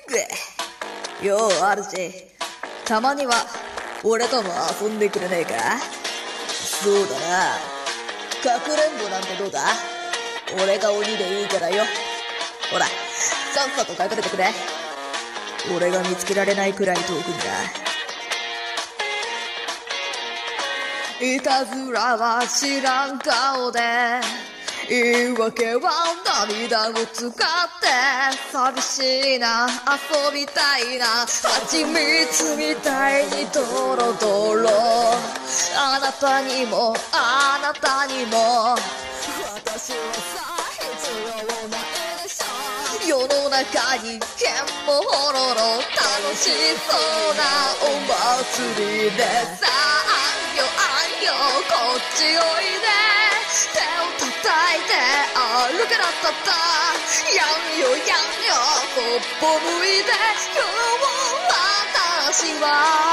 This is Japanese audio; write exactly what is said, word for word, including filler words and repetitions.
くよう主、たまには俺とも遊んでくれねえか。そうだな、かくれんぼなんてどうだ。俺が鬼でいいからよ。ほら、さっさと隠れてくれ。俺が見つけられないくらい遠くにな。いたずらは知らん顔で、言い訳は涙を使って、寂しいな、遊びたいな、蜂蜜みたいにドロドロ。あなたにもあなたにも私はさ、必要ないでしょ。世の中に変もほろろ、楽しそうなお祭りでさ、あんよあんよこっちおいで、手を叩いて歩けらったったやんよやんよ、ぽっぽ向いて今日も私は